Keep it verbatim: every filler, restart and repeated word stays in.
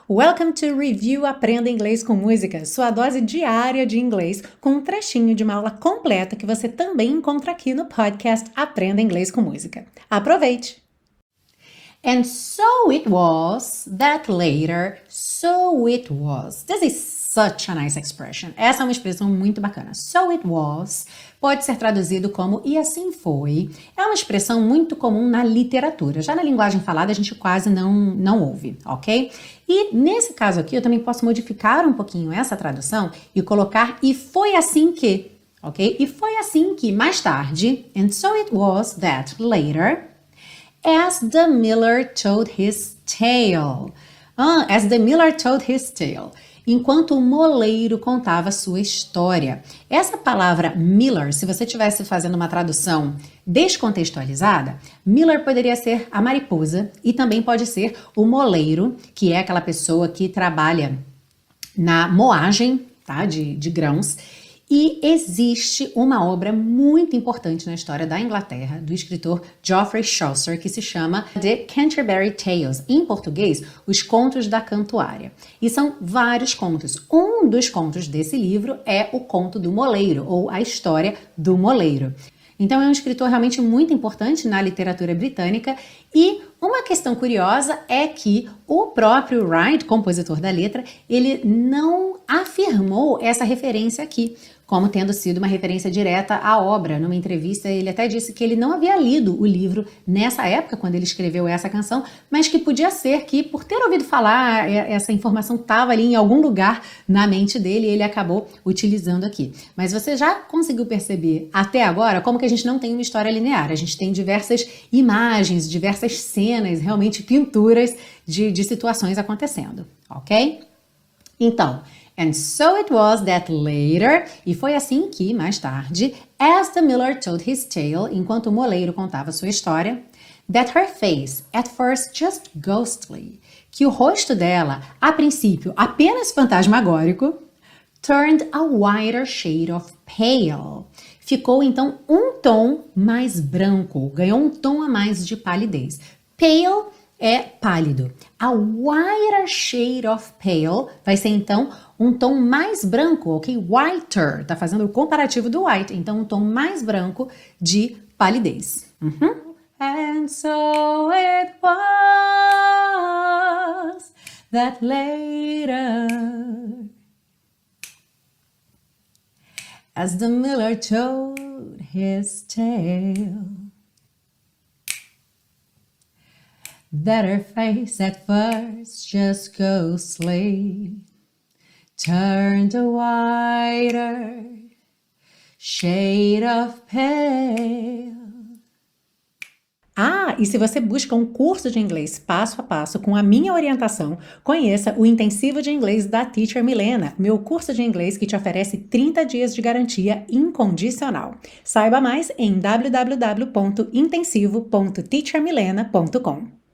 Welcome to Review Aprenda Inglês com Música, sua dose diária de inglês com um trechinho de uma aula completa que você também encontra aqui no podcast Aprenda Inglês com Música. Aproveite! And so it was that later, so it was. This is such a nice expression. Essa é uma expressão muito bacana. So it was pode ser traduzido como e assim foi. É uma expressão muito comum na literatura. Já na linguagem falada a gente quase não, não ouve, ok? E nesse caso aqui eu também posso modificar um pouquinho essa tradução e colocar e foi assim que, ok? E foi assim que mais tarde, and so it was that later, as the miller told his tale. Ah, as the miller told his tale. Enquanto o moleiro contava sua história. Essa palavra miller, se você estivesse fazendo uma tradução descontextualizada, miller poderia ser a mariposa e também pode ser o moleiro, que é aquela pessoa que trabalha na moagem, tá, de, de grãos. E existe uma obra muito importante na história da Inglaterra, do escritor Geoffrey Chaucer, que se chama The Canterbury Tales, em português, Os Contos da Cantuária. E são vários contos. Um dos contos desse livro é o Conto do Moleiro, ou a História do Moleiro. Então é um escritor realmente muito importante na literatura britânica e uma questão curiosa é que o próprio Wright, compositor da letra, ele não afirmou essa referência aqui como tendo sido uma referência direta à obra. Numa entrevista, ele até disse que ele não havia lido o livro nessa época, quando ele escreveu essa canção, mas que podia ser que, por ter ouvido falar, essa informação estava ali em algum lugar na mente dele e ele acabou utilizando aqui. Mas você já conseguiu perceber até agora como que a gente não tem uma história linear. A gente tem diversas imagens, diversas cenas, realmente pinturas de, de situações acontecendo, ok? Então, and so it was that later, e foi assim que, mais tarde, as the miller told his tale, enquanto o moleiro contava sua história, that her face, at first just ghostly, que o rosto dela, a princípio apenas fantasmagórico, turned a whiter shade of pale. Ficou então um tom mais branco, ganhou um tom a mais de palidez. Pale é pálido. A whiter shade of pale vai ser então um tom mais branco, ok? Whiter, tá fazendo o comparativo do white, então um tom mais branco de palidez. Uhum. And so it was that later, as the miller told his tale, that her face at first just ghostly turned a whiter shade of pale. Ah, e se você busca um curso de inglês passo a passo com a minha orientação, conheça o Intensivo de Inglês da Teacher Milena, meu curso de inglês que te oferece trinta dias de garantia incondicional. Saiba mais em w w w ponto intensivo ponto teacher milena ponto com.